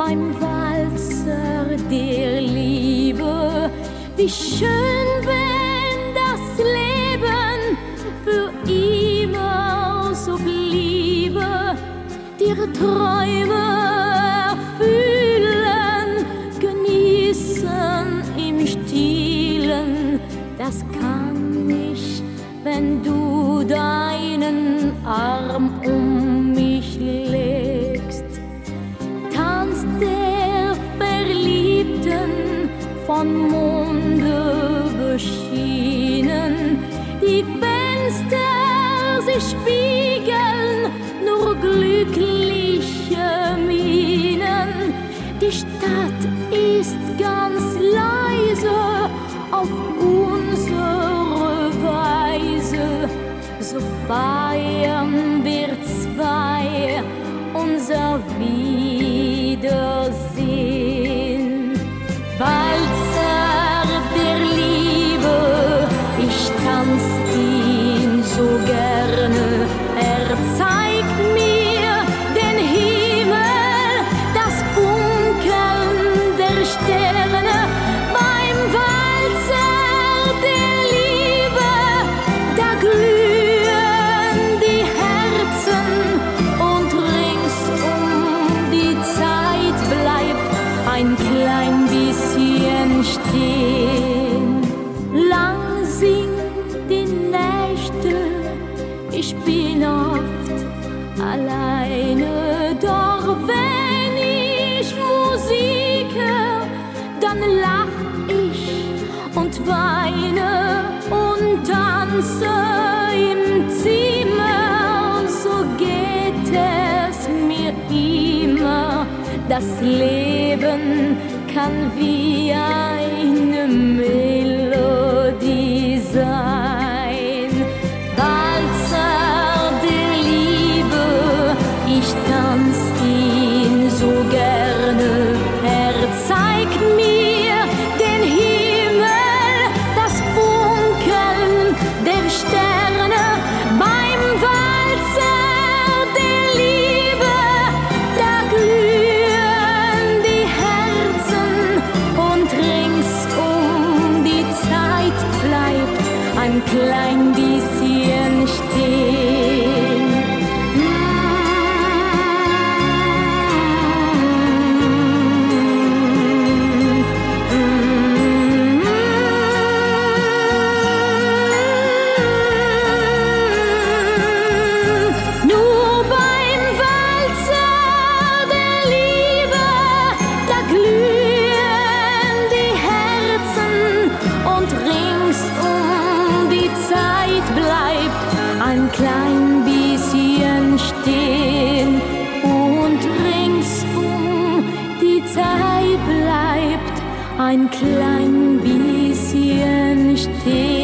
beim Walzer der Liebe. Wie schön, wenn das Leben für immer so bliebe, dir Träume erfüllen, genießen im Stillen. Das kann ich, wenn du deinen Arm um mich legst. Tanz der Verliebten von Monde beschienen, die Fenster sich spiegeln, nur glückliche Mienen. Die Stadt ist ganz leise auf unsere Weise, so feiern wir zwei unser Wiedersehen. Walzer der Liebe, ich tanz ihn so gerne, zeigt mir den Himmel, das Funkeln der Sterne. Beim Walzer der Liebe, da glühen die Herzen und ringsum die Zeit bleibt ein klein bisschen stehen. Lang singt die Nächte, ich bin oft alleine, doch wenn ich Musik hör, dann lach ich und weine und tanze im Zimmer. So geht es mir immer. Das Leben kann wie eine Melodie sein. Walzer der Liebe, ich tanz ihn so gerne, zeigt mir den Himmel, das Funkeln der Sterne. Beim Walzer der Liebe, da glühen die Herzen und ringsum die Zeit bleibt ein klein bisschen stehen. Nur beim Walzer der Liebe, da glühen die Herzen und ringsum die Zeit bleibt ein klein bisschen stehen. Und ringsum die Zeit bleibt ein klein bisschen stehen.